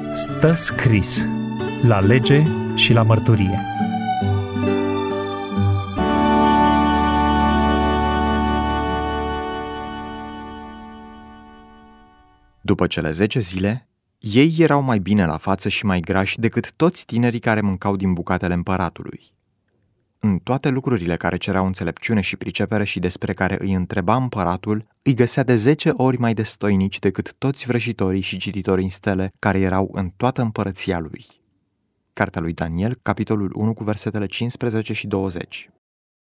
Stă scris la lege și la mărturie. După cele 10 zile, ei erau mai bine la față și mai grași decât toți tinerii care mâncau din bucatele împăratului. În toate lucrurile care cereau înțelepciune și pricepere și despre care îi întreba împăratul, îi găsea de 10 ori mai destoinici decât toți vrăjitorii și cititorii în stele care erau în toată împărăția lui. Cartea lui Daniel, capitolul 1, cu versetele 15 și 20.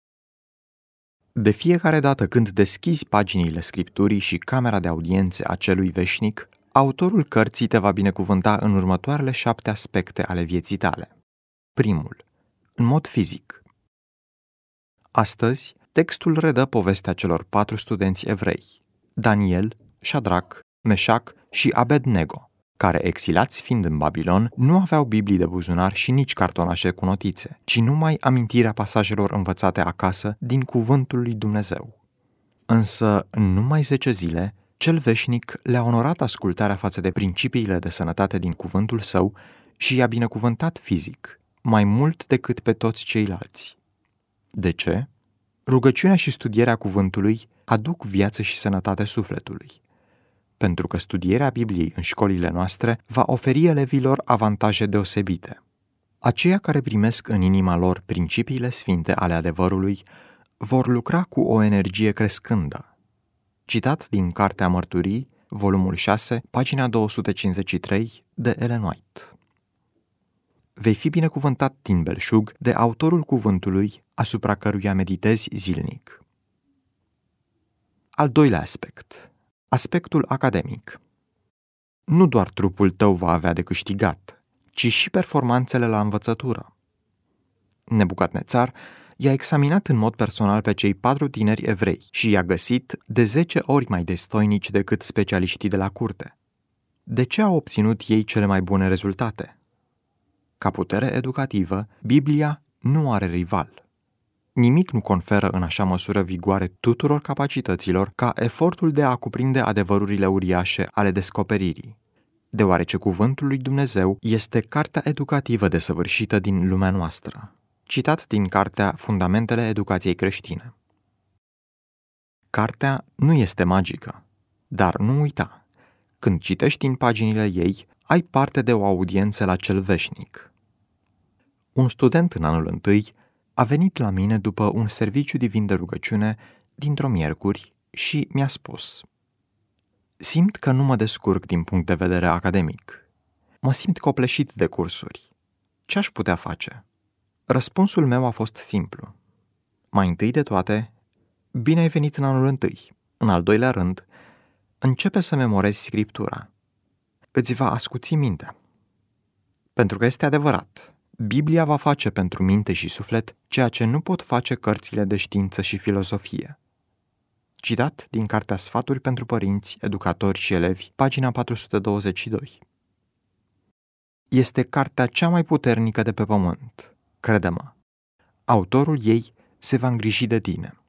De fiecare dată când deschizi paginile Scripturii și camera de audiențe a celui veșnic, autorul cărții te va binecuvânta în următoarele 7 aspecte ale vieții tale. Primul, în mod fizic. Astăzi, textul redă povestea celor 4 studenți evrei, Daniel, Șadrac, Meșac și Abednego, care, exilați fiind în Babilon, nu aveau Biblii de buzunar și nici cartonașe cu notițe, ci numai amintirea pasajelor învățate acasă din cuvântul lui Dumnezeu. Însă, în numai 10 zile, cel veșnic le-a onorat ascultarea față de principiile de sănătate din cuvântul său și i-a binecuvântat fizic, mai mult decât pe toți ceilalți. De ce? Rugăciunea și studierea cuvântului aduc viață și sănătate sufletului. Pentru că studierea Bibliei în școlile noastre va oferi elevilor avantaje deosebite. Aceia care primesc în inima lor principiile sfinte ale adevărului vor lucra cu o energie crescândă. Citat din Cartea Mărturii, volumul 6, pagina 253, de Ellen White. Vei fi binecuvântat din belșug de autorul cuvântului asupra căruia meditezi zilnic. Al doilea aspect, aspectul academic. Nu doar trupul tău va avea de câștigat, ci și performanțele la învățătură. Nebucadnețar i-a examinat în mod personal pe cei 4 tineri evrei și i-a găsit de 10 ori mai destoinici decât specialiștii de la curte. De ce au obținut ei cele mai bune rezultate? Ca putere educativă, Biblia nu are rival. Nimic nu conferă în așa măsură vigoare tuturor capacităților ca efortul de a cuprinde adevărurile uriașe ale descoperirii, deoarece cuvântul lui Dumnezeu este cartea educativă desăvârșită din lumea noastră. Citat din cartea Fundamentele educației creștine. Cartea nu este magică, dar nu uita, când citești din paginile ei, ai parte de o audiență la cel veșnic. Un student în anul întâi a venit la mine după un serviciu divin de rugăciune dintr-o miercuri și mi-a spus: simt că nu mă descurc din punct de vedere academic. Mă simt copleșit de cursuri. Ce aș putea face? Răspunsul meu a fost simplu. Mai întâi de toate, bine ai venit în anul întâi. În al doilea rând, începe să memorezi Scriptura. Îți va ascuți mintea. Pentru că este adevărat, Biblia va face pentru minte și suflet ceea ce nu pot face cărțile de știință și filozofie. Citat din Cartea Sfaturi pentru părinți, educatori și elevi, pagina 422. Este cartea cea mai puternică de pe pământ. Crede-mă, autorul ei se va îngriji de tine.